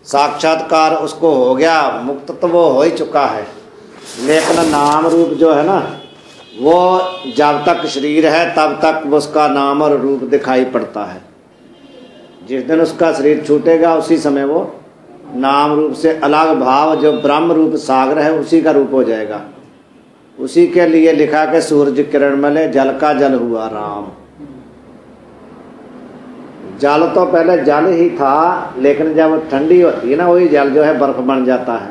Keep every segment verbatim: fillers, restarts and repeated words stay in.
साक्षात्कार उसको हो गया, मुक्त तो वो हो ही चुका है। लेकिन नाम रूप जो है ना, वो जब तक शरीर है तब तक उसका नाम और रूप दिखाई पड़ता है। जिस दिन उसका शरीर छूटेगा उसी समय वो नाम रूप से अलग भाव जो ब्रह्म रूप सागर है उसी का रूप हो जाएगा। उसी के लिए लिखा कि सूरज किरण मले जल का जल हुआ राम। जल तो पहले जल ही था, लेकिन जब ठंडी होती है ना वही जल जो है बर्फ बन जाता है।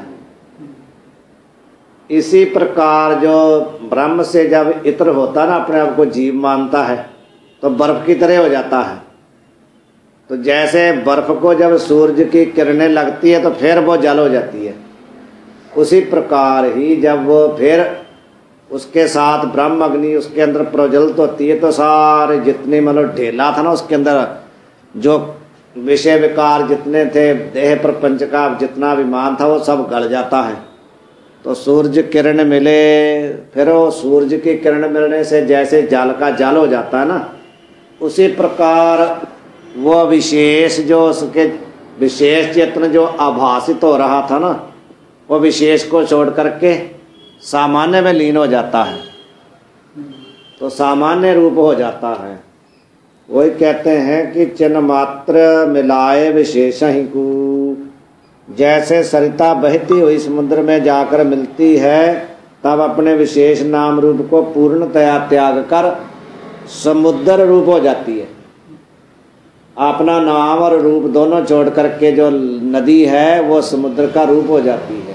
इसी प्रकार जो ब्रह्म से जब इत्र होता है ना, अपने आप को जीव मानता है तो बर्फ की तरह हो जाता है। तो जैसे बर्फ को जब सूरज की किरणें लगती है तो फिर वो जल हो जाती है, उसी प्रकार ही जब वो फिर उसके साथ ब्रह्म अग्नि उसके अंदर प्रज्वलित होती है तो सारे जितने मतलब ढेला था ना उसके अंदर, जो विषय विकार जितने थे, देह प्रपंच का जितना अभिमान था वो सब गल जाता है। तो सूरज किरण मिले, फिर वो सूरज की किरण मिलने से जैसे जल का जल हो जाता है ना, उसी प्रकार वो विशेष जो उसके विशेष चेतन जो आभासित हो रहा था ना, वो विशेष को छोड़ करके सामान्य में लीन हो जाता है, तो सामान्य रूप हो जाता है। वही कहते हैं कि चिन्ह मात्र मिलाए विशेष ही को, जैसे सरिता बहती हुई समुद्र में जाकर मिलती है तब अपने विशेष नाम रूप को पूर्णतया त्याग कर समुद्र रूप हो जाती है। अपना नाम और रूप दोनों छोड़ करके जो नदी है वो समुद्र का रूप हो जाती है।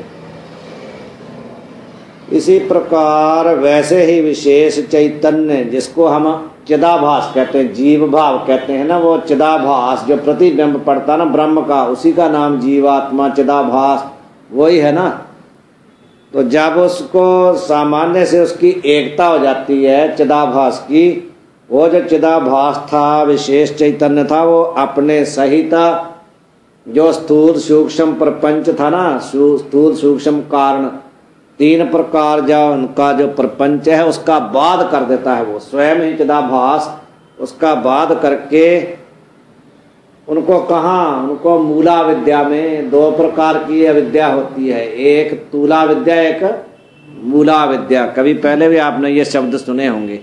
इसी प्रकार वैसे ही विशेष चैतन्य जिसको हम चिदाभास कहते हैं, जीव भाव कहते हैं ना, वो चिदाभास जो प्रतिबिंब पड़ता ना ब्रह्म का, उसी का नाम जीवात्मा चिदाभास वही है ना। तो जब उसको सामान्य से उसकी एकता हो जाती है चिदाभास की, वो जो चिदाभास था विशेष चैतन्य था वो अपने सहिता जो स्थूल सूक्ष्म प्रपंच था ना, स्थूल सूक्ष्म कारण तीन प्रकार जो उनका जो प्रपंच है उसका बाध कर देता है। वो स्वयं ही चिदाभास उसका बाध करके उनको कहाँ, उनको मूला विद्या में दो प्रकार की अविद्या होती है, एक तूला विद्या एक मूला विद्या। कभी पहले भी आपने ये शब्द सुने होंगे।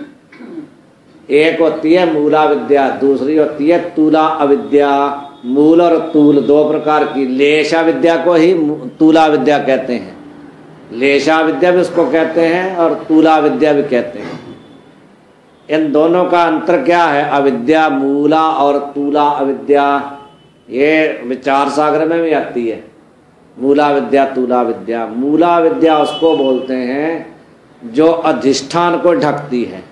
एक होती है मूला विद्या, दूसरी होती है तूला अविद्या। मूल और तूल दो प्रकार की। लेशा विद्या को ही तूला विद्या कहते हैं, लेशा विद्या भी उसको कहते हैं और तूला विद्या भी कहते हैं। इन दोनों का अंतर क्या है? अविद्या मूला और तूला अविद्या, ये विचार सागर में भी आती है। मूला विद्या तूला विद्या। मूला विद्या उसको बोलते हैं जो अधिष्ठान को ढकती है।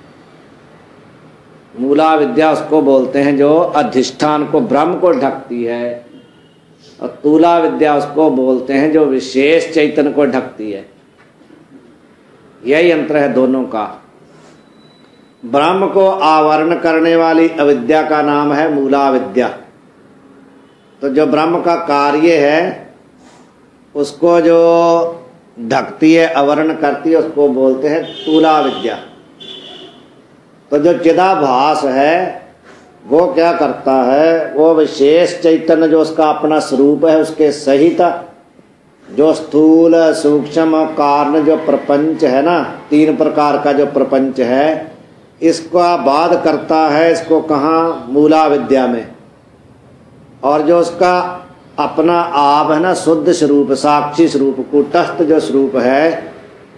मूला विद्या उसको बोलते हैं जो अधिष्ठान को ब्रह्म को ढकती है, और तूला विद्या उसको बोलते हैं जो विशेष चैतन्य को ढकती है। यही अंतर है दोनों का। ब्रह्म को आवरण करने वाली अविद्या का नाम है मूला विद्या। तो जो ब्रह्म का कार्य है उसको जो ढकती है, आवरण करती है, उसको बोलते हैं तूला विद्या। तो जो चिदाभास है वो क्या करता है? वो विशेष चैतन्य जो उसका अपना स्वरूप है उसके सहित जो स्थूल सूक्ष्म कारण जो प्रपंच है ना, तीन प्रकार का जो प्रपंच है, इसका बाध करता है। इसको कहाँ? मूला विद्या में। और जो उसका अपना आप है ना, शुद्ध स्वरूप साक्षी स्वरूप कूटस्थ जो स्वरूप है,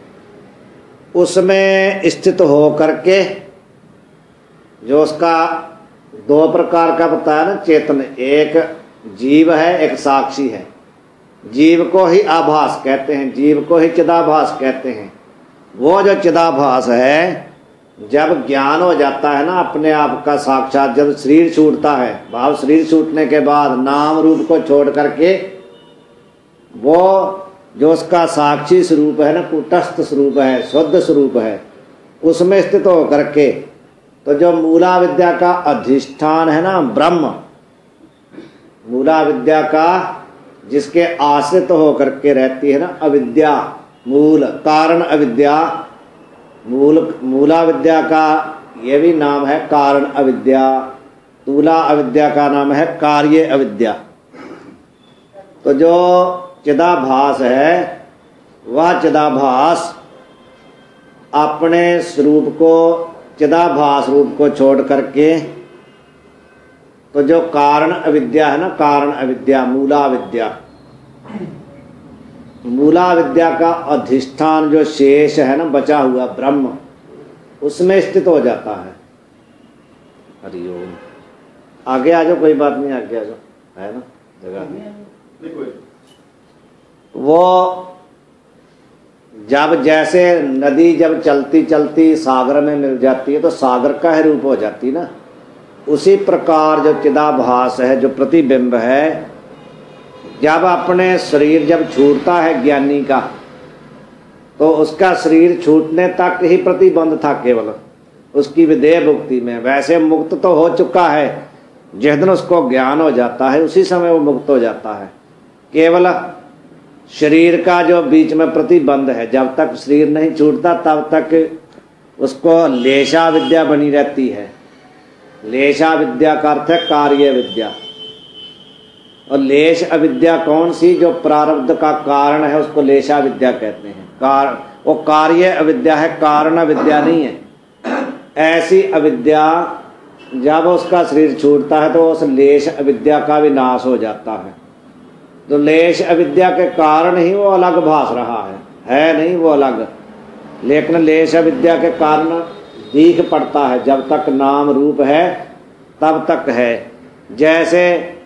उसमें स्थित हो करके जो उसका दो प्रकार का बताया ना चेतन, एक जीव है एक साक्षी है। जीव को ही आभास कहते हैं, जीव को ही चिदाभास कहते हैं। वो जो चिदाभास है जब ज्ञान हो जाता है ना अपने आप का साक्षात, जब शरीर छूटता है, भाव शरीर छूटने के बाद नाम रूप को छोड़ करके वो जो उसका साक्षी स्वरूप है ना, कूटस्थ स्वरूप है, शुद्ध स्वरूप है, उसमें स्थित हो करके तो जो मूला विद्या का अधिष्ठान है ना ब्रह्म, मूला विद्या का जिसके आश्रित तो होकर के रहती है ना अविद्या, मूल कारण अविद्या, मूल मूला विद्या का ये भी नाम है कारण अविद्या, तूला अविद्या का नाम है कार्य अविद्या। तो जो चिदाभास है वह चिदाभास अपने स्वरूप को, चिदाभास रूप को छोड़ करके, तो जो कारण अविद्या है ना, कारण अविद्या, मूला विद्या, मूला विद्या का अधिष्ठान जो शेष है ना, बचा हुआ ब्रह्म, उसमें स्थित हो जाता है। हरिओम। आगे आ जाओ, कोई बात नहीं, आगे आ जाओ, है ना जगह। वो जब जैसे नदी जब चलती चलती सागर में मिल जाती है तो सागर का ही रूप हो जाती है ना, उसी प्रकार जो चिदाभास है, जो प्रतिबिंब है, जब अपने शरीर जब छूटता है ज्ञानी का, तो उसका शरीर छूटने तक ही प्रतिबंध था केवल उसकी विदेह मुक्ति में। वैसे मुक्त तो हो चुका है, जिस दिन उसको ज्ञान हो जाता है उसी समय वो मुक्त हो जाता है। केवल शरीर का जो बीच में प्रतिबंध है, जब तक शरीर नहीं छूटता तब तक उसको लेशा विद्या बनी रहती है। लेशा विद्या का अर्थ है कार्य विद्या। और लेश अविद्या कौन सी? जो प्रारब्ध का कारण है उसको लेशा विद्या कहते हैं। कार वो कार्य अविद्या है, कारण अविद्या नहीं है। ऐसी अविद्या जब उसका शरीर छूटता है तो उस लेश अविद्या का भी नाश हो जाता है। तो लेश अविद्या के कारण ही वो अलग भास रहा है, है नहीं वो अलग, लेकिन लेश अविद्या के कारण दीख पड़ता है। जब तक नाम रूप है तब तक है। जैसे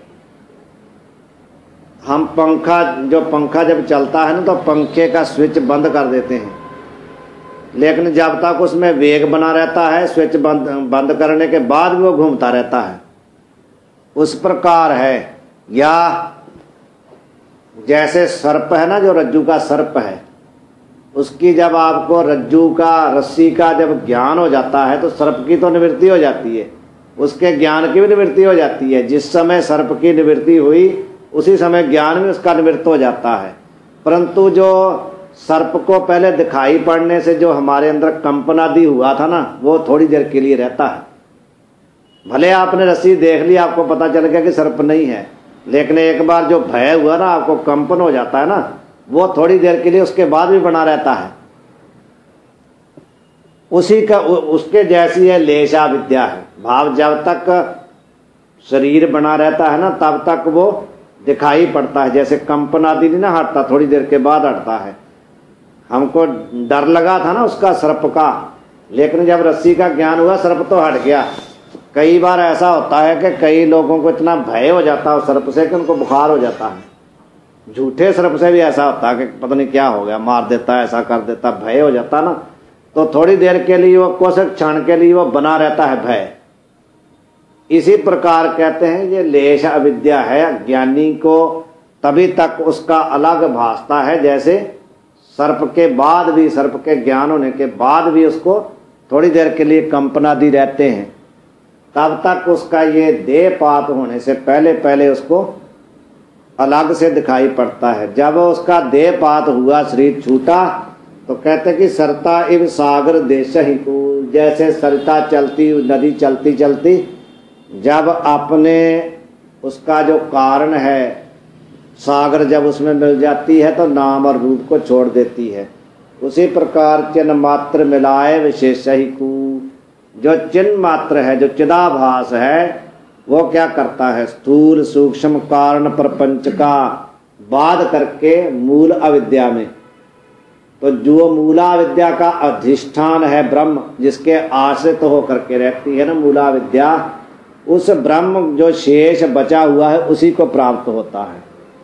हम पंखा, जो पंखा जब चलता है ना तो पंखे का स्विच बंद कर देते हैं, लेकिन जब तक उसमें वेग बना रहता है, स्विच बंद बंद करने के बाद भी वो घूमता रहता है। उस प्रकार है। या जैसे सर्प है ना, जो रज्जू का सर्प है, उसकी जब आपको रज्जू का, रस्सी का जब ज्ञान हो जाता है तो सर्प की तो निवृत्ति हो जाती है, उसके ज्ञान की भी निवृत्ति हो जाती है। जिस समय सर्प की निवृत्ति हुई उसी समय ज्ञान में उसका निवृत्त हो जाता है। परंतु जो सर्प को पहले दिखाई पड़ने से जो हमारे अंदर कंपन आदि हुआ था ना, वो थोड़ी देर के लिए रहता है। भले आपने रस्सी देख ली, आपको पता चल गया कि सर्प नहीं है, लेकिन एक बार जो भय हुआ ना, आपको कंपन हो जाता है ना, वो थोड़ी देर के लिए उसके बाद भी बना रहता है। उसी का उसके जैसी है लेशा विद्या है भाव। जब तक शरीर बना रहता है ना तब तक वो दिखाई पड़ता है। जैसे कंपन आदि नहीं ना हटता, थोड़ी देर के बाद हटता है। हमको डर लगा था ना उसका, सर्प का, लेकिन जब रस्सी का ज्ञान हुआ सर्प तो हट गया। कई बार ऐसा होता है कि कई लोगों को इतना भय हो जाता है सर्प से कि उनको बुखार हो जाता है। झूठे सर्प से भी ऐसा होता है कि पता नहीं क्या हो गया, मार देता है, ऐसा कर देता, भय हो जाता ना, तो थोड़ी देर के लिए वो, कुछ क्षण के लिए वो बना रहता है भय। इसी प्रकार कहते हैं ये लेश अविद्या है। ज्ञानी को तभी तक उसका अलग भासता है, जैसे सर्प के बाद भी, सर्प के ज्ञान होने के बाद भी उसको थोड़ी देर के लिए कंपन आदि रहते हैं। तब तक उसका ये देह पात होने से पहले पहले उसको अलग से दिखाई पड़ता है। जब उसका देह पात हुआ, शरीर छूटा, तो कहते कि सरता इव सागर देश ही को, जैसे सरिता चलती, नदी चलती चलती जब अपने उसका जो कारण है सागर जब उसमें मिल जाती है तो नाम और रूप को छोड़ देती है। उसी प्रकार चिन्ह मात्र मिलाए विशेष ही को, जो चिन्ह मात्र है, जो चिदाभास है, वो क्या करता है? स्थूल सूक्ष्म कारण प्रपंच का बाध करके मूल अविद्या में, तो जो मूला विद्या का अधिष्ठान है ब्रह्म, जिसके आश्रित तो होकर के रहती है ना मूला विद्या, उस ब्रह्म जो शेष बचा हुआ है उसी को प्राप्त होता है।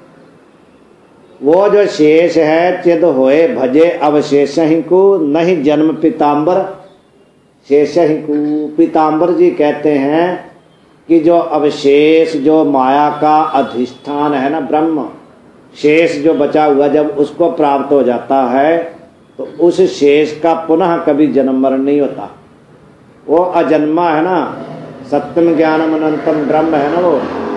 वो जो शेष है चिद होए भजे अवशेष ही को, नहीं जन्म पीताम्बर शेष ही को। पीताम्बर जी कहते हैं कि जो अवशेष, जो माया का अधिष्ठान है ना ब्रह्म, शेष जो बचा हुआ, जब उसको प्राप्त हो जाता है तो उस शेष का पुनः कभी जन्म मरण नहीं होता। वो अजन्मा है ना, सत्यम ज्ञानम अनंतम ब्रह्म है ना वो,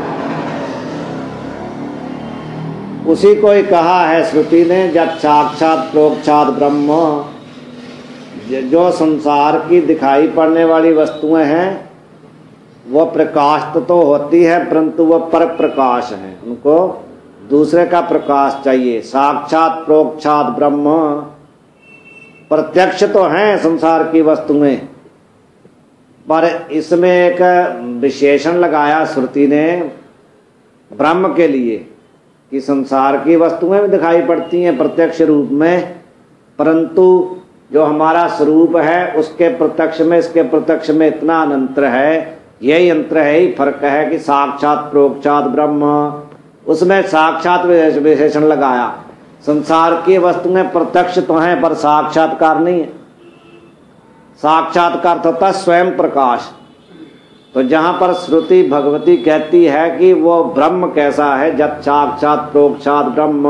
उसी को ही कहा है श्रुति ने, जब साक्षात प्रोक्षात ब्रह्म। जो संसार की दिखाई पड़ने वाली वस्तुएं हैं वो प्रकाश तो होती है, परंतु वो पर प्रकाश है, उनको दूसरे का प्रकाश चाहिए। साक्षात प्रोक्षात ब्रह्म, प्रत्यक्ष तो हैं संसार की वस्तुएं, पर इसमें एक विशेषण लगाया श्रुति ने ब्रह्म के लिए कि संसार की वस्तुएं भी दिखाई पड़ती हैं प्रत्यक्ष रूप में, परंतु जो हमारा स्वरूप है उसके प्रत्यक्ष में इसके प्रत्यक्ष में इतना अंतर है। यही अंतर है, ही फर्क है कि साक्षात प्रोक्षात ब्रह्म, उसमें साक्षात विशेषण लगाया। संसार की वस्तुएं प्रत्यक्ष तो हैं पर साक्षात्कार नहीं है। साक्षात्कार तो होता है स्वयं प्रकाश। तो जहां पर श्रुति भगवती कहती है कि वो ब्रह्म कैसा है, जब साक्षात प्रोक्षात ब्रह्म,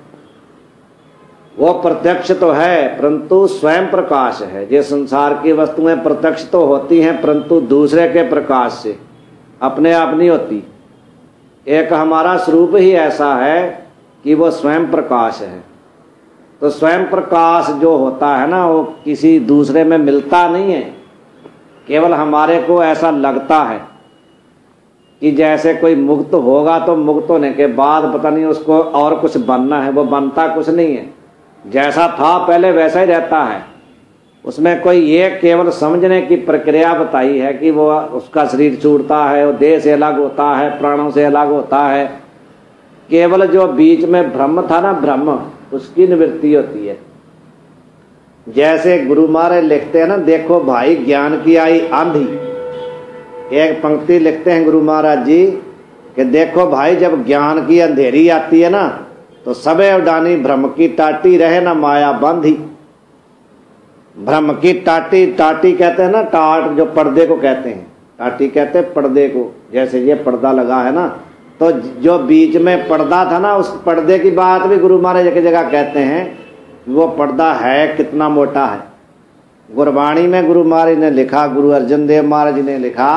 वो प्रत्यक्ष तो है परंतु स्वयं प्रकाश है। ये संसार की वस्तुएं प्रत्यक्ष तो होती हैं परंतु दूसरे के प्रकाश से, अपने आप नहीं होती। एक हमारा स्वरूप ही ऐसा है कि वो स्वयं प्रकाश है। तो स्वयं प्रकाश जो होता है ना, वो किसी दूसरे में मिलता नहीं है, केवल हमारे को ऐसा लगता है कि जैसे कोई मुक्त होगा तो मुक्त होने के बाद पता नहीं उसको और कुछ बनना है, वो बनता कुछ नहीं है, जैसा था पहले वैसा ही रहता है। उसमें कोई ये केवल समझने की प्रक्रिया बताई है कि वो उसका शरीर छूटता है, वो देह से अलग होता है, प्राणों से अलग होता है। केवल जो बीच में ब्रह्म था ना, ब्रह्म, उसकी निवृत्ति होती है। जैसे गुरु महाराज लिखते हैं ना, देखो भाई ज्ञान की आई आंधी, एक पंक्ति लिखते हैं गुरु महाराज जी कि देखो भाई जब ज्ञान की अंधेरी आती है ना, तो सबे उडानी भ्रम की टाटी, रहे ना माया बांधी। भ्रम की टाटी, टाटी कहते हैं ना, टाट जो पर्दे को कहते हैं, टाटी कहते हैं पर्दे को। जैसे ये पर्दा लगा है ना, तो जो बीच में पर्दा था ना, उस पर्दे की बात भी गुरु महाराज एक जगह कहते हैं, वो पर्दा है कितना मोटा है। गुरबाणी में गुरु महाराज ने लिखा, गुरु अर्जन देव महाराज ने लिखा,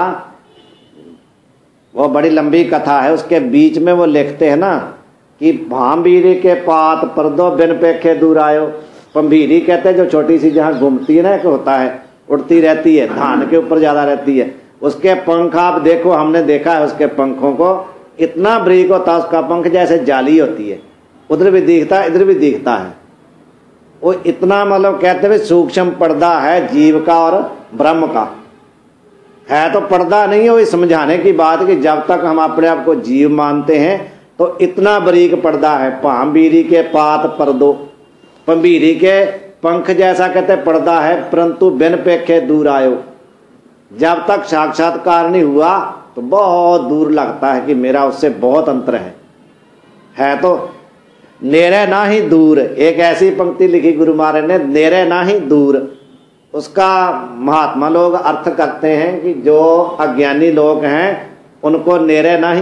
वो बड़ी लंबी कथा है, उसके बीच में वो लिखते हैं ना कि भांबीरी के पात पर्दो बिन पेखे दूर आयो। पंभीरी कहते हैं जो छोटी सी जहाँ घूमती है ना, एक होता है, उड़ती रहती है, धान के ऊपर ज्यादा रहती है, उसके पंख आप देखो, हमने देखा है उसके पंखों को, इतना बारीक होता उसका पंख, जैसे जाली होती है, उधर भी दिखता है इधर भी दिखता है। वो इतना मतलब कहते हुए सूक्ष्म पर्दा है जीव का और ब्रह्म का है। तो पर्दा नहीं है, वो समझाने की बात कि जब तक हम अपने आप को जीव मानते हैं तो इतना बारीक पर्दा है। भांबीरी के पात पर्दो, पंभीरी के पंख जैसा कहते पर्दा है, परंतु बिन पेखे दूर आयो। जब तक साक्षात्कार नहीं हुआ तो बहुत दूर लगता है कि मेरा उससे बहुत अंतर है है तो नेरे ना ही दूर। एक ऐसी पंक्ति लिखी गुरु महाराज ने, नेरे ना ही दूर। उसका महात्मा लोग अर्थ करते हैं कि जो अज्ञानी लोग हैं उनको नेरे ना ही,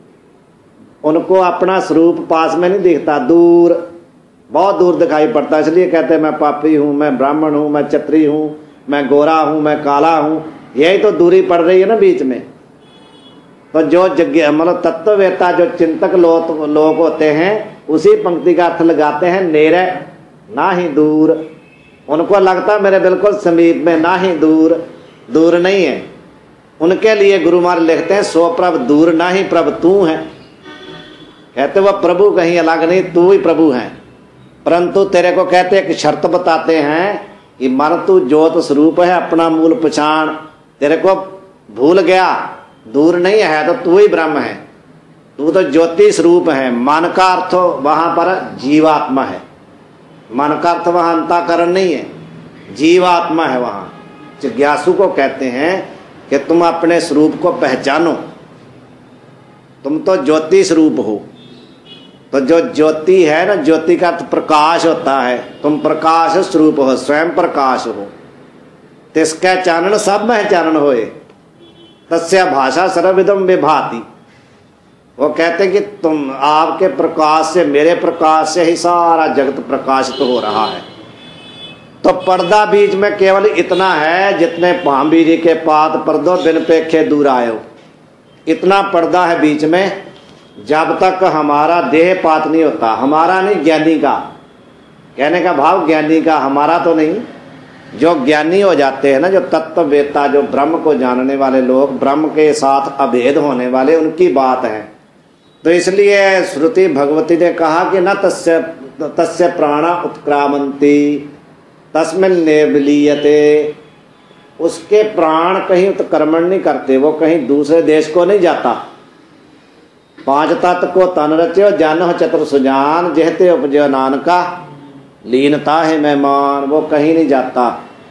उनको अपना स्वरूप पास में नहीं दिखता, दूर, बहुत दूर दिखाई पड़ता। इसलिए कहते हैं मैं पापी हूं, मैं ब्राह्मण हूं, मैं क्षत्रिय हूं, मैं गोरा हूं, मैं काला हूं। यही तो दूरी पड़ रही है ना बीच में। तो जो जग्ञ मतलब तत्ववेता जो चिंतक लोग लोग होते हैं उसी पंक्ति का अर्थ लगाते हैं, नेरे ना ही दूर। उनको लगता मेरे बिल्कुल समीप में, ना ही दूर, दूर नहीं है। उनके लिए गुरु महाराज लिखते हैं, सो प्रभ दूर ना ही प्रभ तू है। कहते वह प्रभु कहीं अलग नहीं, तू ही प्रभु है। परंतु तेरे को कहते एक शर्त बताते हैं कि मर तू ज्योत स्वरूप है, अपना मूल पहचान। तेरे को भूल गया, दूर नहीं है तो तू ही ब्रह्म है, तू तो ज्योति स्वरूप है। मन का अर्थ वहां पर जीवात्मा है, मन का अर्थ वहां अंतःकरण नहीं है, जीवात्मा है वहां। जिज्ञासु को कहते हैं कि तुम अपने स्वरूप को पहचानो, तुम तो ज्योति स्वरूप हो। तो जो ज्योति है ना, ज्योति का अर्थ प्रकाश होता है, तुम प्रकाश स्वरूप हो, स्वयं प्रकाश हो। तिसके चानन सब में चानन होए, तस्या भाषा सर्वविदम विभाति। वो कहते हैं कि तुम आपके प्रकाश से, मेरे प्रकाश से ही सारा जगत प्रकाशित तो हो रहा है। तो पर्दा बीच में केवल इतना है, जितने भांबीरी के पात पर्दो बिन पेखे दूर आयो, इतना पर्दा है बीच में। जब तक हमारा देह पात नहीं होता, हमारा नहीं ज्ञानी का, कहने का भाव ज्ञानी का, हमारा तो नहीं। जो ज्ञानी हो जाते हैं ना, जो तत्ववेता, जो ब्रह्म को जानने वाले लोग, ब्रह्म के साथ अभेद होने वाले, उनकी बात है। तो इसलिए श्रुति भगवती ने कहा कि न तस्य तस्य प्राण उत्क्रामंती तस्मिन् निर्विलीयते, उसके प्राण कहीं उत्क्रमण नहीं करते, वो कहीं दूसरे देश को नहीं जाता। पांच तत्व को तन रच्यो जन चतुर सुजान जहते उपजो नानका लीनता है मेहमान, वो कहीं नहीं जाता।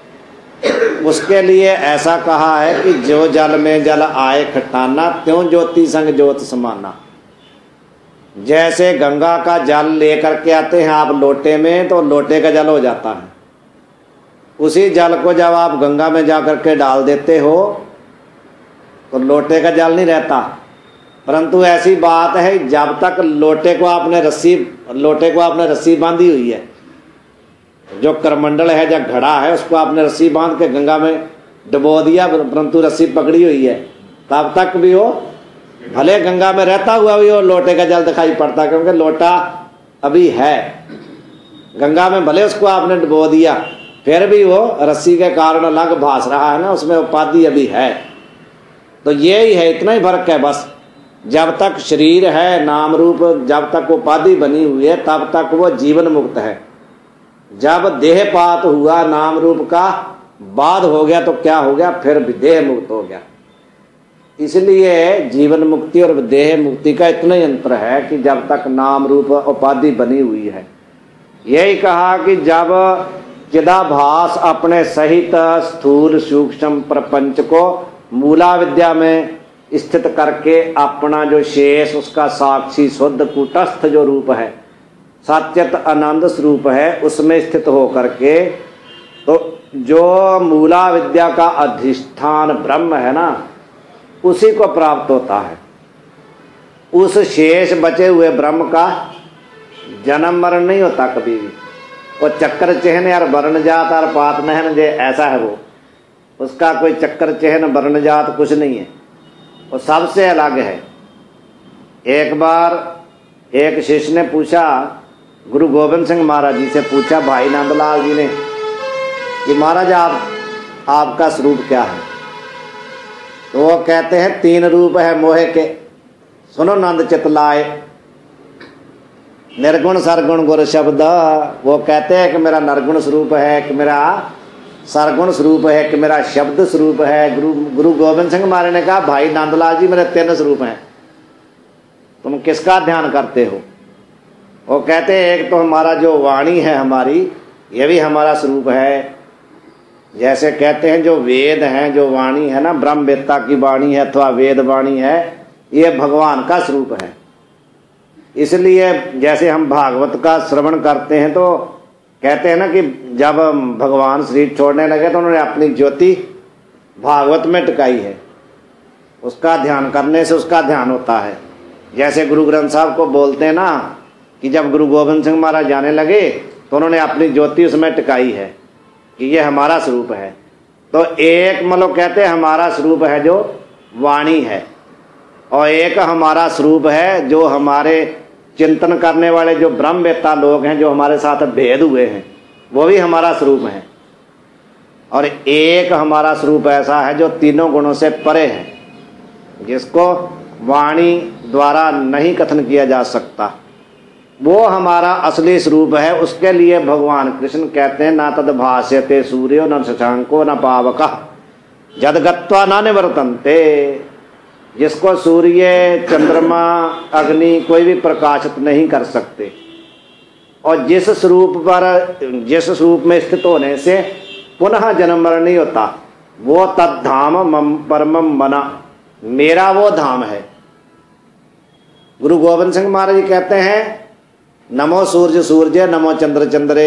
उसके लिए ऐसा कहा है कि जो जल में जल आए खटाना त्यों ज्योति संग ज्योत समाना। जैसे गंगा का जल लेकर के आते हैं आप लोटे में, तो लोटे का जल हो जाता है। उसी जल को जब आप गंगा में जाकर के डाल देते हो तो लोटे का जल नहीं रहता। परंतु ऐसी बात है, जब तक लोटे को आपने रस्सी लोटे को आपने रस्सी बांधी हुई है, जो करमंडल है या घड़ा है, उसको आपने रस्सी बांध के गंगा में डुबो दिया, परंतु रस्सी पकड़ी हुई है, तब तक भी वो भले गंगा में रहता हुआ भी वो लोटे का जल दिखाई पड़ता, क्योंकि लोटा अभी है। गंगा में भले उसको आपने डुबो दिया, फिर भी वो रस्सी के कारण अलग भास रहा है ना, उसमें उपाधि अभी है। तो ये ही है, इतना ही फर्क है बस। जब तक शरीर है, नाम रूप जब तक उपाधि बनी हुई है, तब तक वो जीवन मुक्त है। जब देहपात हुआ नाम रूप का, बाद हो गया तो क्या हो गया, फिर भी देह मुक्त हो गया। इसलिए जीवन मुक्ति और देह मुक्ति का इतना ही अंतर है कि जब तक नाम रूप उपाधि बनी हुई है। यही कहा कि जब चिदाभास अपने सहित स्थूल सूक्ष्म प्रपंच को मूला विद्या में स्थित करके अपना जो शेष उसका साक्षी शुद्ध कूटस्थ जो रूप है, सत्यत आनंद स्वरूप है, उसमें स्थित हो करके, तो जो मूला विद्या का अधिष्ठान ब्रह्म है ना, उसी को प्राप्त होता है। उस शेष बचे हुए ब्रह्म का जन्म मरण नहीं होता कभी भी। वो चक्कर चिन्ह यार वर्ण जात और पात नहन जे ऐसा है, वो उसका कोई चक्कर चिन्ह वर्ण जात कुछ नहीं है, वो सबसे अलग है। एक बार एक शिष्य ने पूछा, गुरु गोविंद सिंह महाराज जी से पूछा, भाई नंदलाल जी ने, कि महाराज आप आपका स्वरूप क्या है? तो वो कहते हैं तीन रूप है मोहे के, सुनो नंद चितलाए, निर्गुण सरगुण गुर शब्द। वो कहते हैं कि मेरा निर्गुण स्वरूप है, कि मेरा सरगुण स्वरूप है, कि मेरा शब्द स्वरूप है। गुरु गुरु गोविंद सिंह महाराज ने कहा, भाई नंदलाल जी मेरे तीन स्वरूप हैं, तुम किसका ध्यान करते हो? वो कहते हैं एक तो हमारा जो वाणी है हमारी, ये भी हमारा स्वरूप है। जैसे कहते हैं जो वेद हैं, जो वाणी है ना, ब्रह्मवेत्ता की वाणी है अथवा वेद वाणी है, ये भगवान का स्वरूप है। इसलिए जैसे हम भागवत का श्रवण करते हैं तो कहते हैं ना कि जब भगवान शरीर छोड़ने लगे तो उन्होंने अपनी ज्योति भागवत में टिकाई है। उसका ध्यान करने से उसका ध्यान होता है। जैसे गुरु ग्रंथ साहब को बोलते हैं ना कि जब गुरु गोविंद सिंह महाराज जाने लगे तो उन्होंने अपनी ज्योति उसमें टिकाई है कि ये हमारा स्वरूप है। तो एक मतलब कहते हैं हमारा स्वरूप है जो वाणी है, और एक हमारा स्वरूप है जो हमारे चिंतन करने वाले जो ब्रह्मवेत्ता लोग हैं, जो हमारे साथ भेद हुए हैं, वो भी हमारा स्वरूप है। और एक हमारा स्वरूप ऐसा है जो तीनों गुणों से परे है, जिसको वाणी द्वारा नहीं कथन किया जा सकता। वो हमारा असली स्वरूप है। उसके लिए भगवान कृष्ण कहते हैं, ना तद भाष्यते सूर्यो न शशांको न पावकः जदगत्वा न निवर्तन्ते। जिसको सूर्य चंद्रमा अग्नि कोई भी प्रकाशित नहीं कर सकते, और जिस स्वरूप पर जिस स्वरूप में स्थित होने से पुनः जन्म मरण नहीं होता, वो तद्धाम मम परमम मना, मेरा वो धाम है। गुरु गोविंद सिंह महाराज जी कहते हैं, नमो सूर्य सूर्य नमो चंद्र चंद्रे।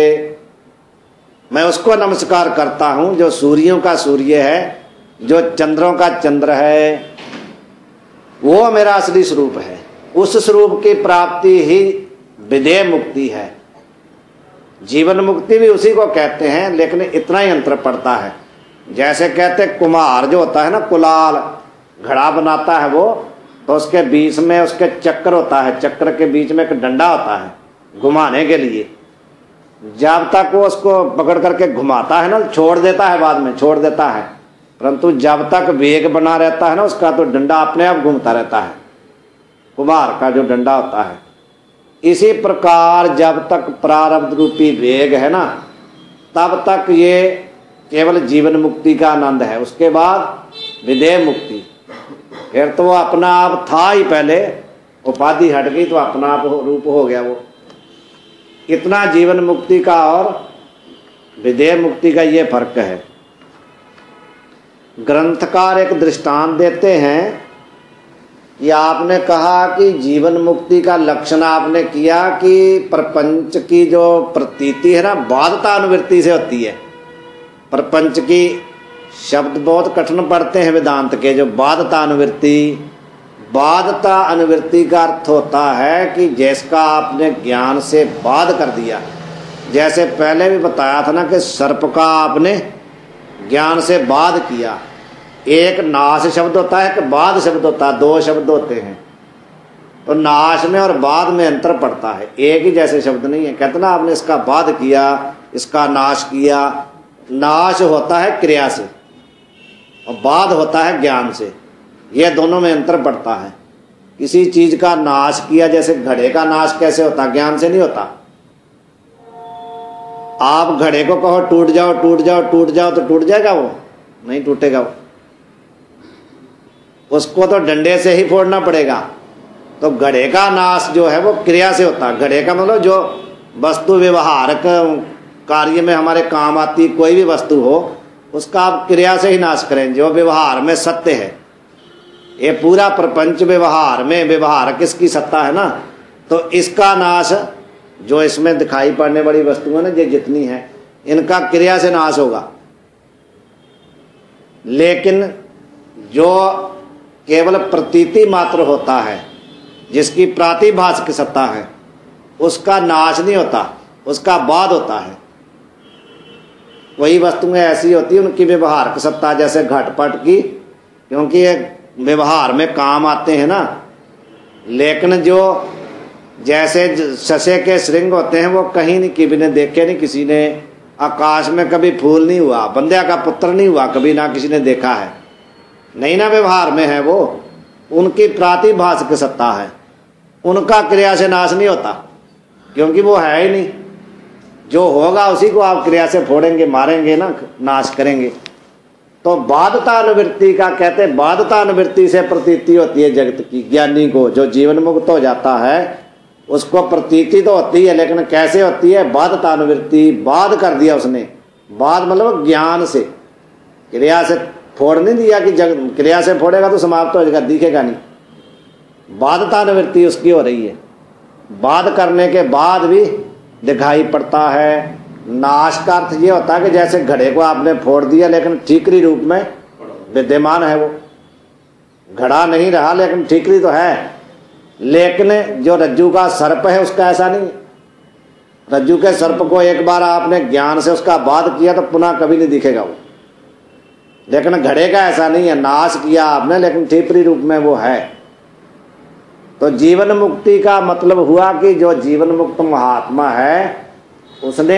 मैं उसको नमस्कार करता हूं जो सूर्यों का सूर्य है, जो चंद्रों का चंद्र है, वो मेरा असली स्वरूप है। उस स्वरूप की प्राप्ति ही विदेह मुक्ति है। जीवन मुक्ति भी उसी को कहते हैं, लेकिन इतना ही अंतर पड़ता है। जैसे कहते कुम्हार जो होता है ना, कुलाल घड़ा बनाता है वो, तो उसके बीच में उसके चक्र होता है, चक्र के बीच में एक डंडा होता है घुमाने के लिए। जब तक वो उसको पकड़ करके घुमाता है ना, छोड़ देता है, बाद में छोड़ देता है, परंतु जब तक वेग बना रहता है ना उसका, तो डंडा अपने आप घूमता रहता है। कुम्हार का जो डंडा होता है। इसी प्रकार जब तक प्रारब्ध रूपी वेग है ना, तब तक ये केवल जीवन मुक्ति का आनंद है। उसके बाद विदेह मुक्ति, फिर तो वो अपना आप था ही, पहले उपाधि हट गई तो अपना आप रूप हो गया वो। इतना जीवन मुक्ति का और विदेह मुक्ति का ये फर्क है। ग्रंथकार एक दृष्टांत देते हैं कि आपने कहा कि जीवन मुक्ति का लक्षण आपने किया कि प्रपंच की जो प्रतीति है ना, बाध्यता अनुवृत्ति से होती है। प्रपंच की शब्द बहुत कठिन पढ़ते हैं वेदांत के, जो बाध्यता अनुवृत्ति। बाध्यता अनुवृत्ति का अर्थ होता है कि जिसका आपने ज्ञान से बाध कर दिया। जैसे पहले भी बताया था ना कि सर्प का आपने ज्ञान से बाध किया। एक नाश शब्द होता है, एक बाध शब्द होता है, दो शब्द होते हैं। तो नाश में और बाध में अंतर पड़ता है, एक ही जैसे शब्द नहीं है। कहते ना आपने इसका बाध किया, इसका नाश किया। नाश होता है क्रिया से और बाध होता है ज्ञान से। यह दोनों में अंतर पड़ता है। किसी चीज का नाश किया, जैसे घड़े का नाश कैसे होता, ज्ञान से नहीं होता। आप घड़े को कहो टूट जाओ टूट जाओ टूट जाओ तो टूट जाएगा? वो नहीं टूटेगा। वो उसको तो डंडे से ही फोड़ना पड़ेगा। तो घड़े का नाश जो है वो क्रिया से होता है। घड़े का मतलब जो वस्तु व्यवहारक कार्य में हमारे काम आती कोई भी वस्तु हो, उसका आप क्रिया से ही नाश करें, जो व्यवहार में सत्य है। ये पूरा प्रपंच व्यवहार में व्यवहार किसकी सत्ता है ना, तो इसका नाश, जो इसमें दिखाई पड़ने वाली वस्तुएं ना, ये जितनी है, इनका क्रिया से नाश होगा। लेकिन जो केवल प्रतीति मात्र होता है, जिसकी प्रातिभास की सत्ता है, उसका नाश नहीं होता, उसका बाध होता है। वही वस्तुएं ऐसी होती है, उनकी व्यवहार की सत्ता, जैसे घटपट की, क्योंकि ये व्यवहार में काम आते हैं ना। लेकिन जो जैसे शशे के श्रृंग होते हैं, वो कहीं नहीं किसी ने देखे नहीं, किसी ने आकाश में कभी फूल नहीं हुआ, बंध्या का पुत्र नहीं हुआ कभी, ना किसी ने देखा है, नहीं ना व्यवहार में है वो। उनकी प्रातिभास की सत्ता है, उनका क्रिया से नाश नहीं होता, क्योंकि वो है ही नहीं। जो होगा उसी को आप क्रिया से फोड़ेंगे, मारेंगे ना, नाश करेंगे। तो बाध्यता अनुवृत्ति का कहते हैं, बाध्यता अनुवृत्ति से प्रतीति होती है जगत की। ज्ञानी को जो जीवन मुक्त हो जाता है उसको प्रतीति तो होती है, लेकिन कैसे होती है? बाध्यता अनुवृत्ति, बाध कर दिया उसने। बाध मतलब ज्ञान से, क्रिया से फोड़ नहीं दिया कि जग क्रिया से फोड़ेगा तो समाप्त हो जाएगा, दिखेगा नहीं। बाध्यता अनुवृत्ति उसकी हो रही है। बाध करने के बाद भी दिखाई पड़ता है। नाश का अर्थ ये होता है कि जैसे घड़े को आपने फोड़ दिया, लेकिन ठीकरी रूप में विद्यमान है। वो घड़ा नहीं रहा, लेकिन ठीकरी तो है। लेकिन जो रज्जू का सर्प है, उसका ऐसा नहीं। रज्जू के सर्प को एक बार आपने ज्ञान से उसका बाध किया तो पुनः कभी नहीं दिखेगा वो। लेकिन घड़े का ऐसा नहीं है, नाश किया आपने लेकिन ठीकरी रूप में वो है। तो जीवन मुक्ति का मतलब हुआ कि जो जीवन मुक्त महात्मा है, उसने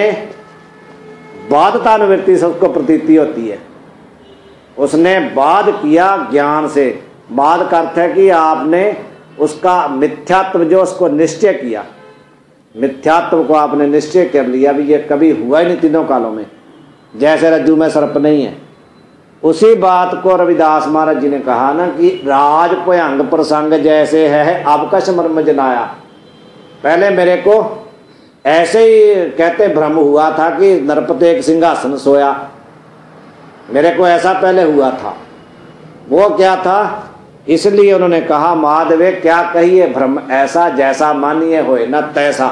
बाध्यता अनुवृत्ति से उसको प्रतीति होती है। उसने बाध किया ज्ञान से। बाध का अर्थ है कि आपने उसका मिथ्यात्व, जो उसको निश्चय किया, मिथ्यात्व को आपने निश्चय कर लिया भी ये कभी हुआ ही नहीं तीनों कालों में, जैसे रज्जू में सर्प नहीं है। उसी बात को रविदास महाराज जी ने कहा ना कि राज भयंग प्रसंग जैसे है अवकश मर्म जनाया। पहले मेरे को ऐसे ही कहते भ्रम हुआ था कि नरपति एक सिंहासन सोया, मेरे को ऐसा पहले हुआ था। वो क्या था? इसलिए उन्होंने कहा महादेवे क्या कहिए भ्रम ऐसा, जैसा मानिए होए न तैसा।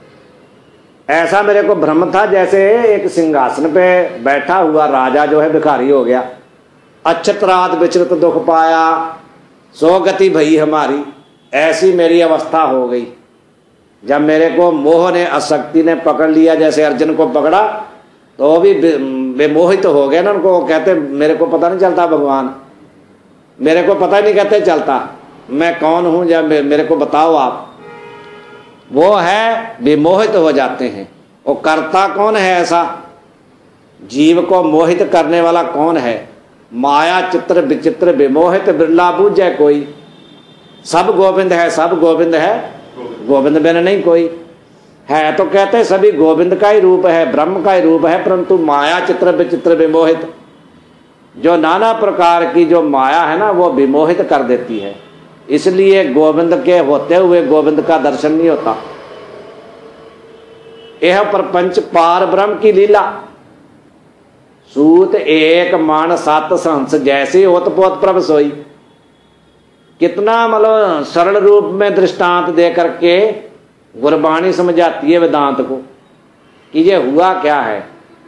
ऐसा मेरे को भ्रम था जैसे एक सिंहासन पे बैठा हुआ राजा जो है भिखारी हो गया। अछत रात विचरत दुख पाया, सो गति भई हमारी, ऐसी मेरी अवस्था हो गई। जब मेरे को मोह ने, आसक्ति ने पकड़ लिया, जैसे अर्जुन को पकड़ा तो वो भी बेमोहित तो हो गए ना। उनको कहते मेरे को पता नहीं चलता भगवान, मेरे को पता नहीं कहते चलता मैं कौन हूं, जब मेरे को बताओ आप। वो है विमोहित हो जाते हैं। वो करता कौन है ऐसा? जीव को मोहित करने वाला कौन है? माया चित्र विचित्र विमोहित बिरला बूझे कोई। सब गोविंद है, सब गोविंद है, गोविंद बिन नहीं कोई है। तो कहते सभी गोविंद का ही रूप है, ब्रह्म का ही रूप है, परंतु माया चित्र विचित्र विमोहित, जो नाना प्रकार की जो माया है ना वो विमोहित कर देती है, इसलिए गोविंद के होते हुए गोविंद का दर्शन नहीं होता। यह प्रपंच पार ब्रह्म की लीला, सूत एक मान सात सहंस जैसे होत पोत प्रभ सोई। कितना मतलब सरल रूप में दृष्टांत दे करके गुरबाणी समझाती है वेदांत को कि ये हुआ क्या है।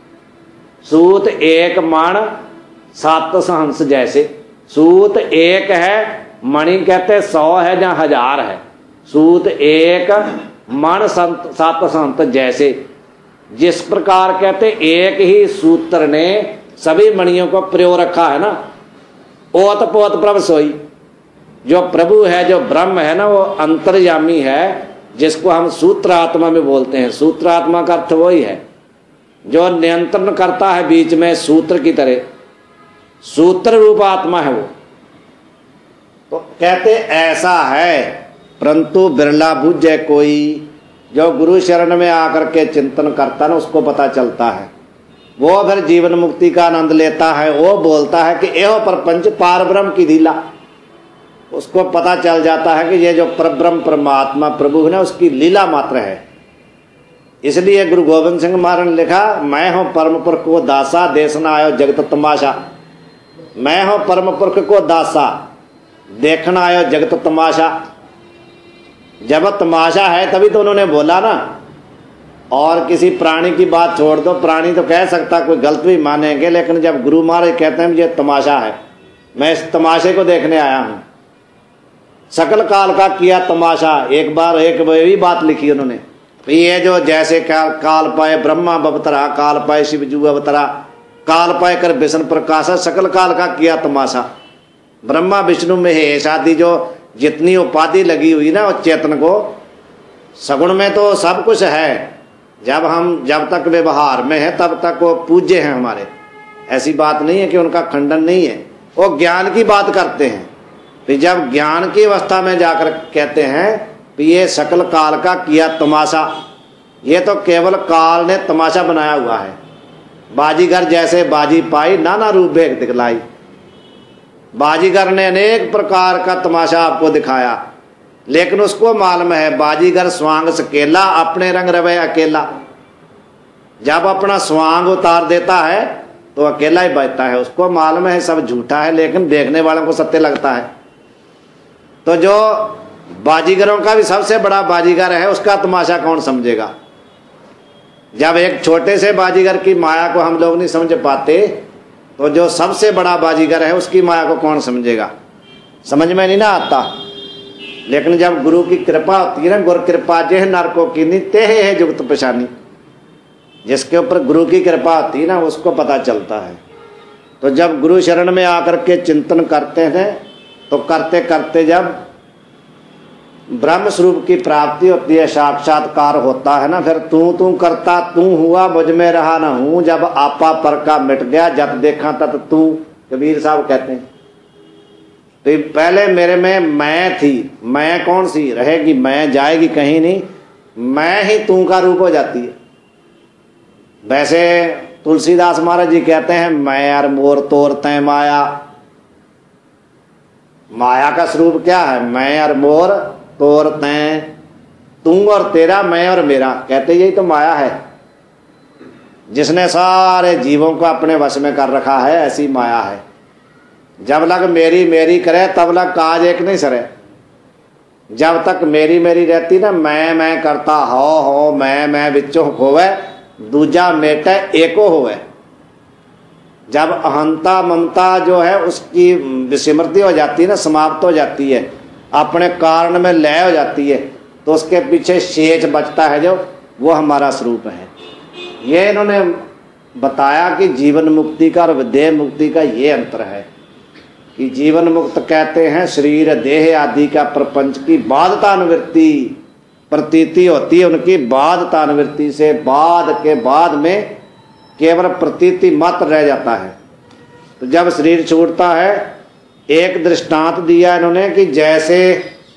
सूत एक मान सात सहंस जैसे, सूत एक है, मणि कहते सौ है या हजार है, सूत एक मन संत सात संत जैसे। जिस प्रकार कहते एक ही सूत्र ने सभी मणियों को प्रयोग रखा है ना, ओत पोत प्रभ सोई। जो प्रभु है, जो ब्रह्म है ना, वो अंतर्यामी है, जिसको हम सूत्र आत्मा में बोलते हैं। सूत्र आत्मा का अर्थ वही है जो नियंत्रण करता है बीच में सूत्र की तरह, सूत्र रूप आत्मा है वो। तो कहते ऐसा है, परंतु बिरला बुझे कोई। जो गुरु शरण में आकर के चिंतन करता ना उसको पता चलता है, वो फिर जीवन मुक्ति का आनंद लेता है। वो बोलता है कि एहो प्रपंच पार ब्रह्म की लीला, उसको पता चल जाता है कि ये जो परब्रह्म परमात्मा प्रभु है ना उसकी लीला मात्र है। इसलिए गुरु गोविंद सिंह महाराज ने लिखा, मैं हूं परम पुरख को दासा, देखना आयो जगत तमाशा। मैं हूं परम पुरख को दासा, देखना आयो जगत तमाशा। जब तमाशा है तभी तो उन्होंने बोला ना। और किसी प्राणी की बात छोड़ दो, प्राणी तो कह सकता, कोई गलत भी मानेंगे, लेकिन जब गुरु महाराज कहते हैं ये तमाशा है, मैं इस तमाशे को देखने आया हूं, सकल काल का किया तमाशा। एक बार एक भी बात लिखी उन्होंने, ये जो जैसे काल, काल पाए ब्रह्मा बवतरा, काल पाए शिव जू अवतरा, काल पाए कर विष्णु प्रकाशा, सकल काल का किया तमाशा। ब्रह्मा विष्णु महेश आदि जो जितनी उपाधि लगी हुई ना चेतन को, सगुण में तो सब कुछ है। जब हम जब तक व्यवहार में है तब तक वो पूज्य हैं हमारे। ऐसी बात नहीं है कि उनका खंडन नहीं है, वो ज्ञान की बात करते हैं। फिर जब ज्ञान की अवस्था में जाकर कहते हैं कि ये सकल काल का किया तमाशा, ये तो केवल काल ने तमाशा बनाया हुआ है। बाजीगर जैसे बाजी पाई, नाना रूप भेद दिखलाई। बाजीगर ने अनेक प्रकार का तमाशा आपको दिखाया, लेकिन उसको मालूम है बाजीगर स्वांग सकेला, अपने रंग रवे अकेला। जब अपना स्वांग उतार देता है तो अकेला ही बचता है। उसको मालूम है सब झूठा है, लेकिन देखने वालों को सत्य लगता है। तो जो बाजीगरों का भी सबसे बड़ा बाजीगर है, उसका तमाशा कौन समझेगा। जब एक छोटे से बाजीगर की माया को हम लोग नहीं समझ पाते, तो जो सबसे बड़ा बाजीगर है उसकी माया को कौन समझेगा। समझ में नहीं ना आता। लेकिन जब गुरु की कृपा होती है ना, गुरु कृपा जे नरको की नित्य है जुगत पशानी, जिसके ऊपर गुरु की कृपा होती है ना उसको पता चलता है। तो जब गुरु शरण में आकर के चिंतन करते हैं, तो करते करते जब ब्रह्म स्वरूप की प्राप्ति होती है, साक्षात्कार होता है ना, फिर तू तू करता तू हुआ, मुझ में रहा ना हूं, जब आपा पर का मिट गया, जब देखा तब तू। कबीर साहब कहते हैं तो पहले मेरे में मैं थी, मैं कौन सी रहेगी, मैं जाएगी कहीं नहीं, मैं ही तू का रूप हो जाती है। वैसे तुलसीदास महाराज जी कहते हैं, मैं और मोर तोर तय माया। माया का स्वरूप क्या है, मैं और मोर तोर तय, तू और तेरा, मैं और मेरा। कहते यही तो माया है, जिसने सारे जीवों को अपने वश में कर रखा है। ऐसी माया है। जब लग मेरी मेरी करे तब लग काज एक नहीं सरे। जब तक मेरी मेरी रहती ना, मैं मैं करता हो हो मैं मैं बिचो होवे, दूजा मेटे एको होवे। जब अहंता ममता जो है उसकी विस्मृति हो जाती है ना, समाप्त हो जाती है, अपने कारण में लय हो जाती है, तो उसके पीछे शेष बचता है जो, वो हमारा स्वरूप है। ये इन्होंने बताया कि जीवन मुक्ति का और विदेह मुक्ति का ये अंतर है कि जीवन मुक्त कहते हैं शरीर देह आदि का प्रपंच की बाधतानुवृत्ति प्रतीति होती है, उनकी बाधतानुवृत्ति से बाद के बाद में केवल प्रतीति मात्र रह जाता है। तो जब शरीर छूटता है, एक दृष्टांत दिया इन्होंने कि जैसे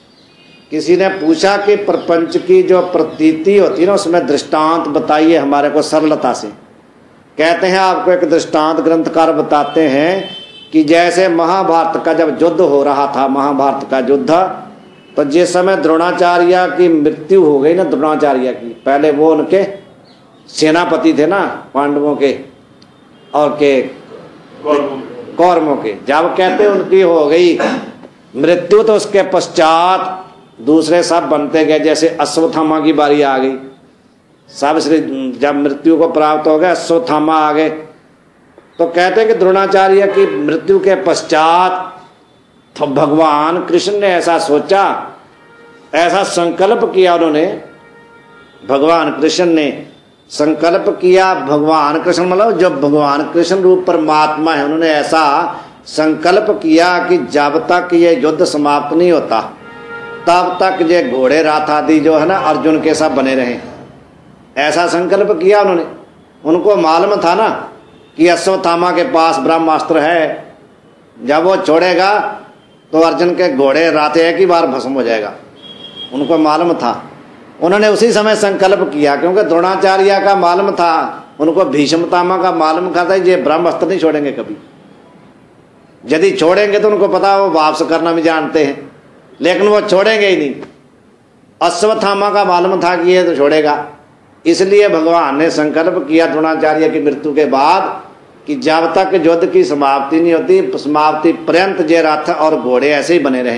किसी ने पूछा कि प्रपंच की जो प्रतीति होती है ना उसमें दृष्टांत बताइए हमारे को सरलता से। कहते हैं आपको एक दृष्टांत ग्रंथकार बताते हैं कि जैसे महाभारत का जब युद्ध हो रहा था, महाभारत का युद्ध, तो जिस समय द्रोणाचार्य की मृत्यु हो गई ना, द्रोणाचार्य की, पहले वो उनके सेनापति थे ना पांडवों के और के कौरवों के, जब कहते उनकी हो गई मृत्यु तो उसके पश्चात दूसरे सब बनते गए। जैसे अश्वत्थामा की बारी आ गई, सब श्री जब मृत्यु को प्राप्त हो गए अश्वत्थामा आ गए। तो कहते हैं कि द्रोणाचार्य की मृत्यु के पश्चात तो भगवान कृष्ण ने ऐसा सोचा, ऐसा संकल्प किया, उन्होंने भगवान कृष्ण ने संकल्प किया, भगवान कृष्ण मतलब जो भगवान कृष्ण रूप परमात्मा है, उन्होंने ऐसा संकल्प किया कि जब तक ये युद्ध समाप्त नहीं होता तब तक ये घोड़े रथ आदि जो है ना अर्जुन के साथ बने रहे। ऐसा संकल्प किया उन्होंने। उनको मालूम था ना कि अश्वत्थामा के पास ब्रह्मास्त्र है, जब वो छोड़ेगा तो अर्जुन के घोड़े रथ एक ही बार भस्म हो जाएगा, उनको मालूम था। उन्होंने उसी समय संकल्प किया, क्योंकि द्रोणाचार्य का मालूम था, उनको भीष्मतामा का मालूम था ये ब्रह्मास्त्र नहीं छोड़ेंगे कभी। यदि छोड़ेंगे तो उनको पता वो वापस करना भी जानते हैं, लेकिन वो छोड़ेंगे ही नहीं। अश्वत्थामा का मालूम था कि ये तो छोड़ेगा, इसलिए भगवान ने संकल्प किया द्रोणाचार्य की मृत्यु के बाद कि जब तक युद्ध की समाप्ति नहीं होती, समाप्ति पर्यंत जे रथ और घोड़े ऐसे ही बने रहे।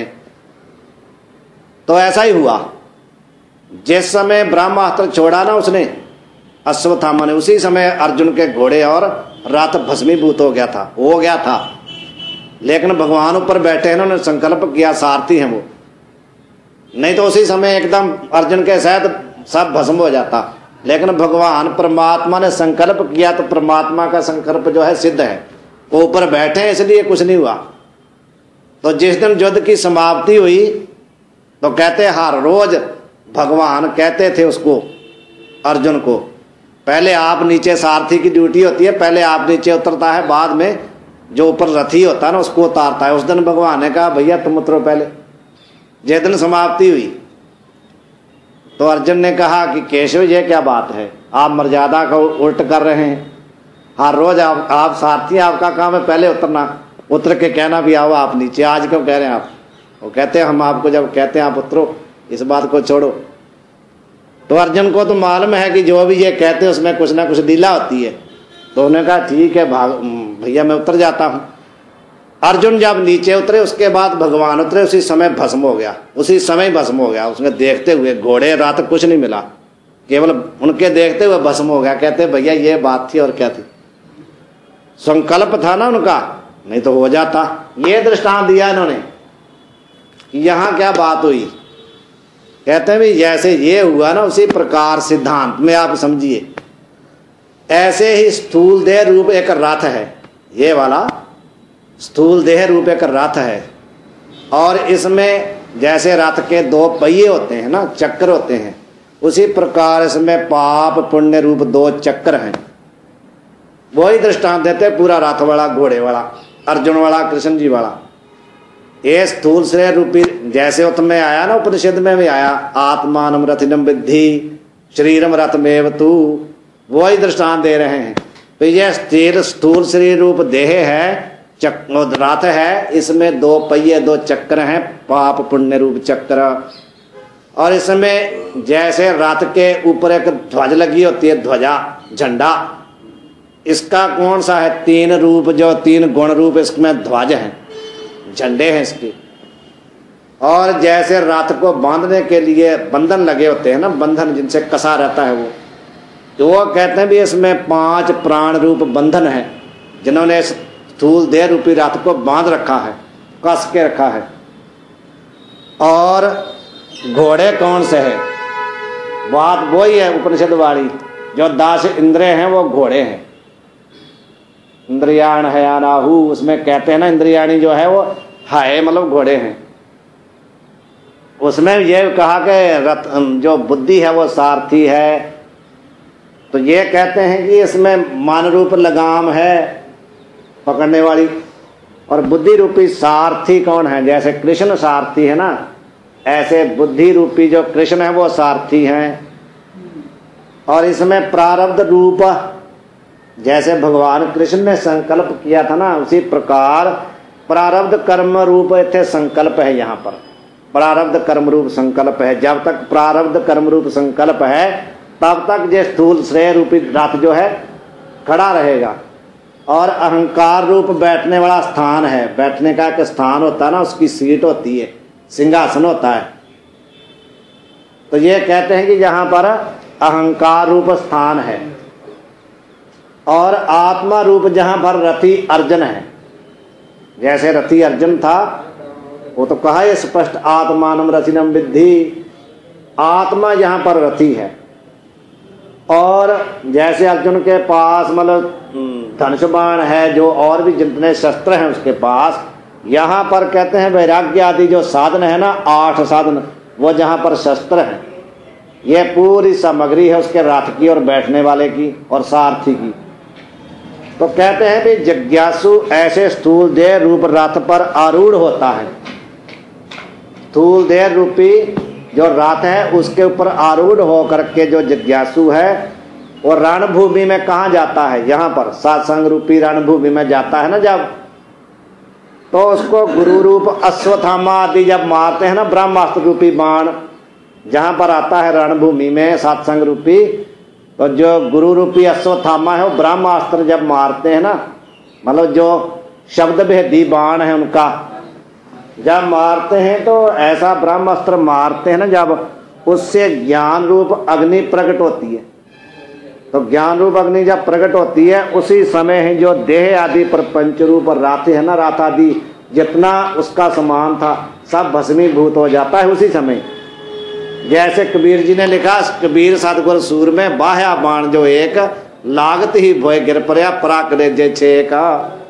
तो ऐसा ही हुआ। जिस समय ब्रह्मास्त्र छोड़ा ना उसने अश्वत्थामा ने, उसी समय अर्जुन के घोड़े और रथ भस्मीभूत हो गया था हो गया था लेकिन भगवान ऊपर बैठे हैं, उन्होंने संकल्प किया, सारथी हैं वो, नहीं तो उसी समय एकदम अर्जुन के साथ सब भस्म हो जाता। लेकिन भगवान परमात्मा ने संकल्प किया तो परमात्मा का संकल्प जो है सिद्ध है, वो ऊपर बैठे हैं इसलिए कुछ नहीं हुआ। तो जिस दिन युद्ध की समाप्ति हुई तो कहते हर रोज भगवान कहते थे उसको, अर्जुन को, पहले आप नीचे, सारथी की ड्यूटी होती है, पहले आप नीचे उतरता है, बाद में जो ऊपर रथी होता है ना उसको उतारता है। उस दिन भगवान ने कहा भैया तुम उतरो पहले। जिस दिन समाप्ति हुई तो अर्जुन ने कहा कि केशव ये क्या बात है, आप मर्यादा का उल्ट कर रहे हैं। हर रोज आप आप सारथी, आपका काम है पहले उतरना, उतर के कहना भी आओ आप नीचे, आज क्यों कह रहे हैं आप? वो कहते हैं हम आपको जब कहते हैं आप उतरो, इस बात को छोड़ो। तो अर्जुन को तो मालूम है कि जो भी ये कहते हैं उसमें कुछ ना कुछ लीला होती है। तो उन्होंने कहा ठीक है भाग भैया मैं उतर जाता हूँ। अर्जुन जब नीचे उतरे उसके बाद भगवान उतरे, उसी समय भस्म हो गया, उसी समय भस्म हो गया। उसने देखते हुए घोड़े रात कुछ नहीं मिला, केवल उनके देखते हुए भस्म हो गया। कहते भैया ये बात थी और क्या थी, संकल्प था ना उनका, नहीं तो हो जाता। ये दृष्टांत दिया इन्होंने कि यहाँ क्या बात हुई। कहते हैं भी जैसे ये हुआ ना उसी प्रकार सिद्धांत में आप समझिए, ऐसे ही स्थूल देह रूप एक रथ है, ये वाला स्थूल देह रूप एक रथ है, और इसमें जैसे रथ के दो पहिए होते हैं ना, चक्र होते हैं, उसी प्रकार इसमें पाप पुण्य रूप दो चक्र हैं। वही दृष्टांत देते पूरा रथ वाला, घोड़े वाला, अर्जुन वाला, कृष्ण जी वाला। ये स्थूल श्रेय रूपी जैसे उसमें आया ना, उपनिषद में भी आया, आत्मानम रथिनम विद्धि शरीरम रथमेव तू, वही दृष्टांत दे रहे हैं। तो यह स्थिर स्थूल शरीर रूप देह है, चक्र रथ है, इसमें दो पहिए दो चक्र हैं, पाप पुण्य रूप चक्र। और इसमें जैसे रथ के ऊपर एक ध्वज लगी होती है, ध्वजा, झंडा, इसका कौन सा है, तीन रूप, जो तीन गुण रूप इसमें ध्वज हैं, झंडे हैं इसके। और जैसे रथ को बांधने के लिए बंधन लगे होते हैं ना, बंधन जिनसे कसा रहता है वो, तो वो कहते हैं भी इसमें पांच प्राण रूप बंधन है, जिन्होंने स्थूल देह रूपी रथ को बांध रखा है, कस के रखा है। और घोड़े कौन से है, बात वही है उपनिषद वाली, जो दस इंद्रिय हैं वो घोड़े हैं। इंद्रियाण है अनाहु, उसमें कहते हैं ना इंद्रियाणी जो है वो है मतलब घोड़े हैं। उसमें ये कहा कि रथ जो बुद्धि है वो सारथी है। तो ये कहते हैं कि इसमें मन रूप लगाम है पकड़ने वाली, और बुद्धि रूपी सारथी कौन है, जैसे कृष्ण सारथी है ना, ऐसे बुद्धि रूपी जो कृष्ण है वो सारथी हैं। और इसमें प्रारब्ध रूप, जैसे भगवान कृष्ण ने संकल्प किया था ना, उसी प्रकार प्रारब्ध कर्म रूप इत्थे संकल्प है। यहाँ पर प्रारब्ध कर्म रूप संकल्प है। जब तक प्रारब्ध कर्म रूप संकल्प है तब तक ये स्थूल श्रेय रूपी रथ जो है खड़ा रहेगा। और अहंकार रूप बैठने वाला स्थान है, बैठने का एक स्थान होता है ना, उसकी सीट होती है, सिंहासन होता है। तो ये कहते हैं कि यहाँ पर अहंकार रूप स्थान है। और आत्मा रूप जहाँ पर रथी अर्जुन है, जैसे रथी अर्जुन था वो तो कहा है स्पष्ट, आत्मानम रथिनम विद्धि, आत्मा यहाँ पर रथी है। और जैसे अर्जुन के पास मतलब धनुष बाण है, जो और भी जितने शस्त्र हैं उसके पास, यहाँ पर कहते हैं वैराग्य आदि जो साधन है ना, आठ साधन, वो जहाँ पर शस्त्र हैं, ये पूरी सामग्री है उसके रथ की और बैठने वाले की और सारथी की। तो कहते हैं कि जिज्ञासु ऐसे स्थूल देह रूप रथ पर आरूढ़ होता है। स्थूल देह रूपी जो रथ है उसके ऊपर आरूढ़ होकर के जो जिज्ञासु है वो रणभूमि में कहाँ जाता है, यहाँ पर सत्संग रूपी रणभूमि में जाता है ना जब, तो उसको गुरु रूप अश्वत्थामा आदि जब मारते हैं ना, ब्रह्मास्त्र रूपी बाण जहाँ पर आता है रणभूमि में सत्संग रूपी, तो जो गुरु रूपी अश्वत्थामा है वो ब्रह्मास्त्र जब मारते हैं ना, मतलब जो शब्द भेदी बाण है उनका जब मारते हैं, तो ऐसा ब्रह्मास्त्र मारते हैं ना जब, उससे ज्ञान रूप अग्नि प्रकट होती है। तो ज्ञान रूप अग्नि जब प्रकट होती है उसी समय ही जो देह आदि पर पंच रूप रात है ना, रात आदि जितना उसका समान था सब भस्मीभूत हो जाता है उसी समय। जैसे कबीर जी ने लिखा, कबीर सतगुर सूर में बाह्या बाण जो एक, लागत ही भोय गिर परया पराकरे जे छे का।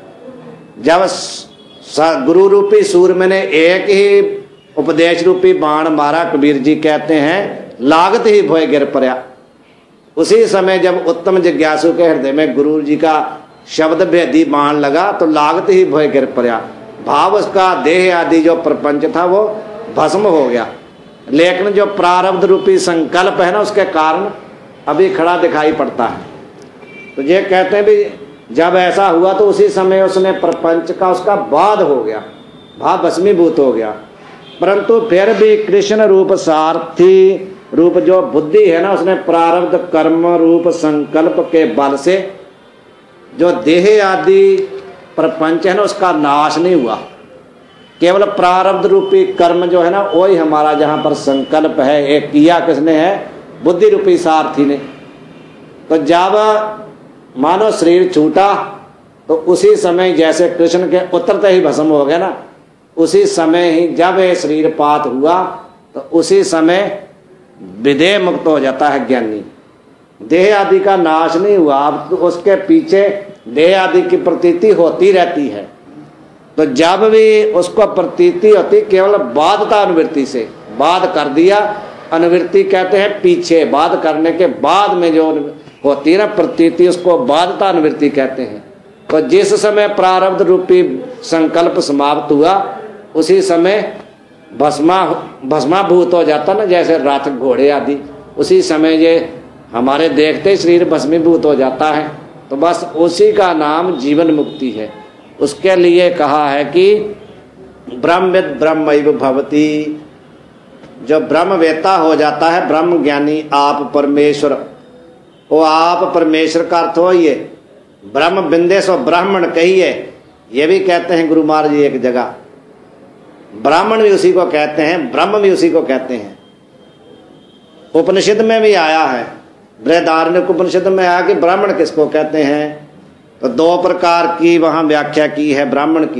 जब गुरु रूपी सूर में ने एक ही उपदेश रूपी बाण मारा, कबीर जी कहते हैं लागत ही भोय गिर परया, उसी समय जब उत्तम जिज्ञासु के हृदय में गुरु जी का शब्द भेदी बाण लगा तो लागत ही भय गिर पड़ा। भाव उसका देह आदि जो प्रपंच था वो भस्म हो गया। लेकिन जो प्रारब्ध रूपी संकल्प है ना, उसके कारण अभी खड़ा दिखाई पड़ता है। तो ये कहते हैं भी जब ऐसा हुआ तो उसी समय उसने प्रपंच का उसका बाध हो गया, भाव भस्मीभूत हो गया। परंतु फिर भी कृष्ण रूप सारथी रूप जो बुद्धि है ना, उसने प्रारब्ध कर्म रूप संकल्प के बल से जो देह आदि प्रपंच है ना उसका नाश नहीं हुआ। केवल प्रारब्ध रूपी कर्म जो है ना वही हमारा जहाँ पर संकल्प है, एक किया किसने है, बुद्धि रूपी सारथी ने। तो जब मानो शरीर छूटा तो उसी समय जैसे कृष्ण के उतरते ही भस्म हो गया ना, उसी समय ही जब ये शरीर पात हुआ तो उसी समय विदेह मुक्त हो जाता है ज्ञानी। देह आदि का नाश नहीं हुआ, अब तो उसके पीछे देह आदि की प्रतीति होती रहती है। तो जब भी उसको प्रतीति होती केवल बाधता अनुवृत्ति से, बाध कर दिया, अनुवृत्ति कहते हैं पीछे, बाध करने के बाद में जो होती है ना प्रतीति, उसको बाधता अनुवृत्ति कहते हैं। तो जिस समय प्रारब्ध रूपी संकल्प समाप्त हुआ उसी समय भस्मा भस्माभूत हो जाता ना, जैसे रथ घोड़े आदि, उसी समय ये हमारे देखते ही शरीर भस्मीभूत हो जाता है। तो बस उसी का नाम जीवन मुक्ति है। उसके लिए कहा है कि ब्रह्मविद ब्रह्मैव भवति, जो ब्रह्मवेता हो जाता है, ब्रह्म ज्ञानी, आप परमेश्वर, वो आप परमेश्वर का अर्थ हो ये ब्रह्म बिंदेश्वर ब्राह्मण कहिए, ये भी कहते हैं गुरु महाराज जी एक जगह। ब्राह्मण भी उसी को कहते हैं, ब्रह्म भी उसी को कहते हैं। उपनिषद में भी आया है, बृहदारण्यक उपनिषद में आया कि ब्राह्मण किसको कहते हैं। तो दो प्रकार की वहां व्याख्या की है ब्राह्मण की।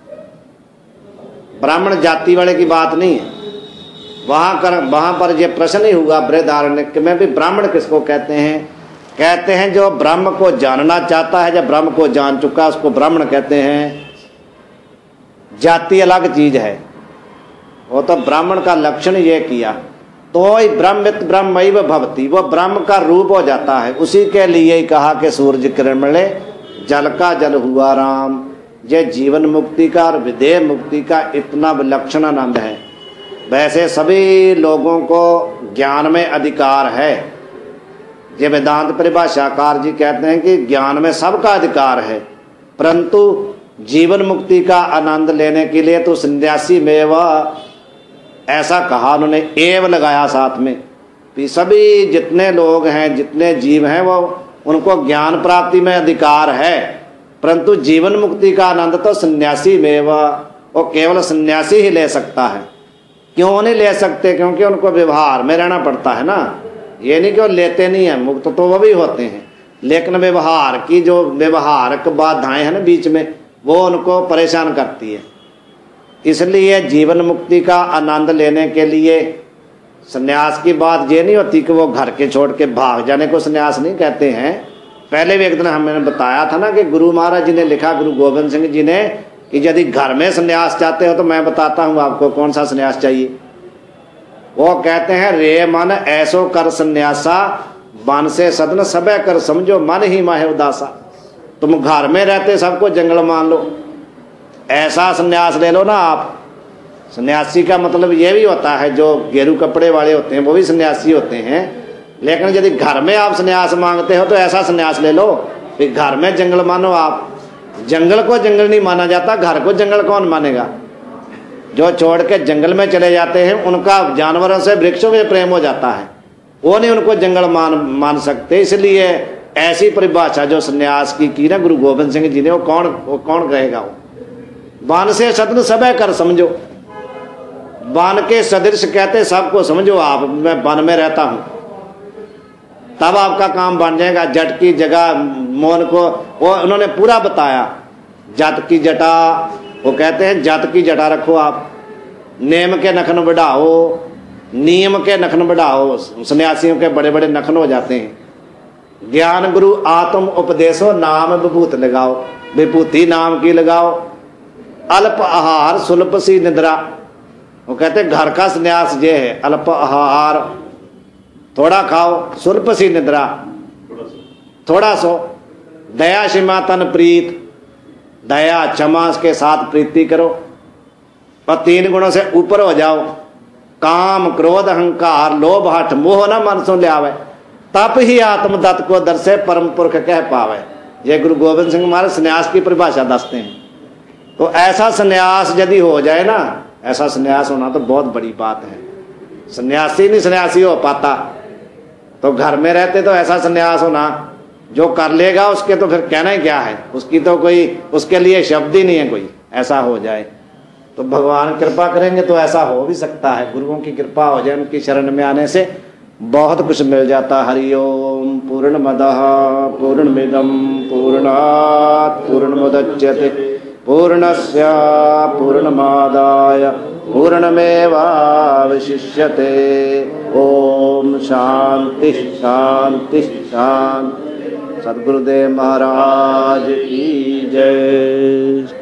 ब्राह्मण जाति वाले की बात नहीं है, वहां कर वहां पर यह प्रश्न ही हुआ बृहदारण्यक में भी ब्राह्मण किसको कहते हैं। कहते हैं जो ब्रह्म को जानना चाहता है, जब ब्रह्म को जान चुका उसको ब्राह्मण कहते हैं। जाति अलग चीज है, वो तो ब्राह्मण का लक्षण ये किया। तो ही ब्रह्मित ब्रह्मैव भवति, वो ब्रह्म का रूप हो जाता है। उसी के लिए ही कहा कि सूर्य किरण मिले जल का जल हुआ राम। ये जीवन मुक्ति का और विदेह मुक्ति का इतना विलक्षण आनंद है। वैसे सभी लोगों को ज्ञान में अधिकार है। ये वेदांत परिभाषाकार जी कहते हैं कि ज्ञान में सबका अधिकार है, परंतु जीवन मुक्ति का आनंद लेने के लिए तो सन्यासी में वह ऐसा कहा, उन्होंने एव लगाया साथ में कि सभी जितने लोग हैं, जितने जीव हैं, वो उनको ज्ञान प्राप्ति में अधिकार है, परंतु जीवन मुक्ति का आनंद तो सन्यासी में वह वो केवल सन्यासी ही ले सकता है। क्यों नहीं ले सकते? क्योंकि उनको व्यवहार में रहना पड़ता है ना। ये नहीं कि वो लेते नहीं है, मुक्त तो वो भी होते हैं, लेकिन व्यवहार की जो व्यवहारक बाधाएं हैं ना बीच में, वो उनको परेशान करती है। इसलिए जीवन मुक्ति का आनंद लेने के लिए सन्यास की बात ये नहीं होती कि वो घर के छोड़ के भाग जाने को सन्यास नहीं कहते हैं। पहले भी एक दिन हमने बताया था ना कि गुरु महाराज जी ने लिखा, गुरु गोविंद सिंह जी ने, कि यदि घर में सन्यास चाहते हो तो मैं बताता हूं आपको कौन सा सन्यास चाहिए। वो कहते हैं, रे मन ऐसो कर सन्यासा, बन से सदन सबे कर समझो, मन ही माहे उदासा। तुम घर में रहते सबको जंगल मान लो, ऐसा सन्यास ले लो ना आप। सन्यासी का मतलब ये भी होता है, जो गेरू कपड़े वाले होते हैं वो भी सन्यासी होते हैं, लेकिन यदि घर में आप सन्यास मांगते हो तो ऐसा सन्यास ले लो कि घर में जंगल मानो आप। जंगल को जंगल नहीं माना जाता, घर को जंगल कौन मानेगा? जो छोड़ के जंगल में चले जाते हैं उनका जानवरों से, वृक्षों में प्रेम हो जाता है, वो नहीं उनको जंगल मान मान सकते। इसलिए ऐसी परिभाषा जो सन्यास की की ना गुरु गोविंद सिंह जी ने, वो कौन वो कौन कहेगा? वो बान से सदन सबे कर समझो, बान के सदृश कहते सबको समझो आप। मैं वन में रहता हूं, तब आपका काम बन जाएगा। जट की जगह मौन को वो उन्होंने पूरा बताया। जट की जटा, वो कहते हैं जट की जटा रखो आप, नेम के नखन बढ़ाओ, नियम के नखन बढ़ाओ। सन्यासियों के बड़े बड़े नखन हो जाते हैं। ज्ञान गुरु आत्म उपदेशो, नाम विभूत लगाओ, विभूति नाम की लगाओ। अल्प आहार सुलभ सी निद्रा, वो कहते घर का सन्यास ये है, अल्प आहार, थोड़ा खाओ, सुलभ सी निद्रा, थोड़ा सो। दया क्षमा तन प्रीत, दया क्षमा के साथ प्रीति करो, और तीन गुणों से ऊपर हो जाओ। काम क्रोध अहंकार लोभ हठ मोह न मन सो ले आवे, तप ही आत्मदत्त को दर्शे परम पुरख कह पावे। ये गुरु गोविंद सिंह महाराज सन्यास की परिभाषा दसते हैं। तो ऐसा सन्यास यदि हो जाए ना, ऐसा सन्यास होना तो बहुत बड़ी बात है। सन्यासी नहीं सन्यासी हो पाता, तो घर में रहते तो ऐसा सन्यास होना, जो कर लेगा उसके तो फिर कहना ही क्या है, उसकी तो कोई उसके लिए शब्द ही नहीं है कोई। ऐसा हो जाए तो भगवान कृपा करेंगे तो ऐसा हो भी सकता है। गुरुओं की कृपा हो जाए, उनकी शरण में आने से बहुत कुछ मिल जाता। हरिओम पूर्णमदः पूर्णमिदं पूर्णात् पूर्णमुदच्यते पूर्णस्य पूर्णमादाय पूर्णमेवावशिष्यते। ओम शांति शांति शांति। सद्गुरुदेव महाराज की जय।